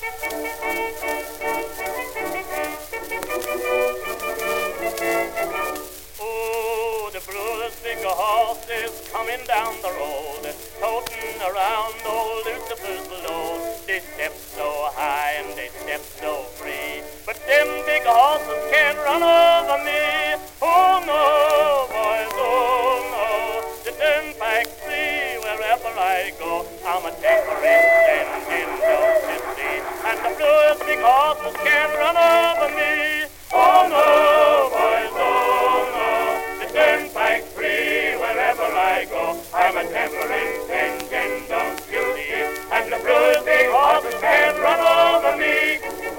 Oh, the Brewers' big horse is coming down the road, toting around old Lucifer's load. They step so high and they step so free, but them big horses can't run over me. Oh no, boys, oh no, the turnpike's free wherever I go. I'm a temperance engine, don't you see? And the Brewers' big horses can't run over me. Oh no, boys, oh no, the turnpike's free wherever I go. I'm a temperance engine, don't you see? And the Brewers' big horses can't run over me.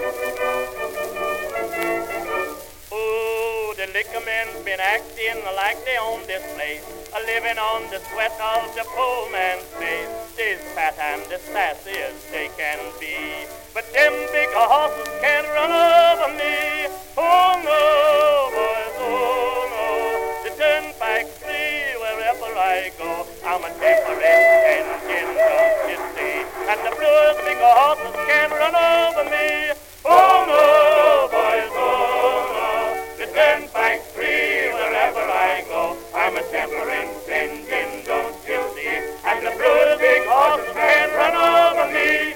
Oh, the liquor men's been acting like they own this place, living on the sweat of the poor man's face. They's fat and as sassy as they can be, but them big horses can't run over me. Oh no, boys, oh no, the turnpike's free wherever I go. I'm a temperance engine, don't you see? And the Brewers' big horses can't run over me. Oh no, boys, oh no, the turnpike's free wherever I go. I'm a temperance engine, don't you see? And the Brewers' big horses can't run over me.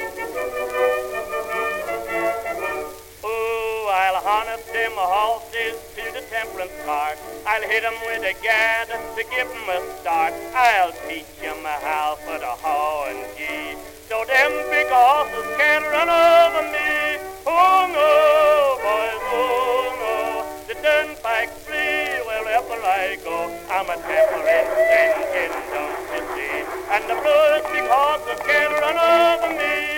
Oh, I'll harness them horses to the temperance cart. I'll hit 'em with a gad to give 'em a start. I'll teach 'em how for the haw and gee, so them big horses can't run over me. Oh no, boys, oh no, the turnpike's free wherever I go. I'm a temperance engine, don't you see? And the Brewers' big horses can't run over me.